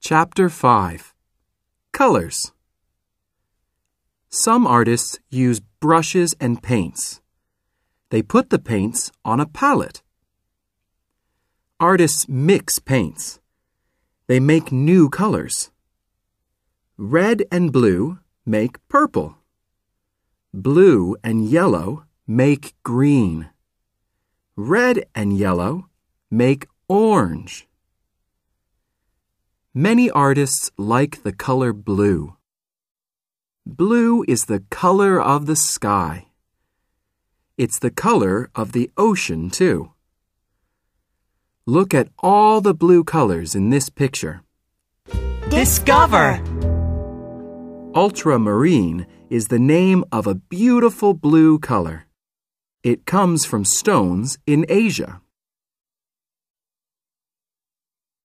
Chapter 5. Colors. Some artists use brushes and paints. They put the paints on a palette. Artists mix paints. They make new colors. Red and blue make purple. Blue and yellow make green. Red and yellow make orange. Many artists like the color blue. Blue is the color of the sky. It's the color of the ocean, too. Look at all the blue colors in this picture. Discover! Ultramarine is the name of a beautiful blue color. It comes from stones in Asia.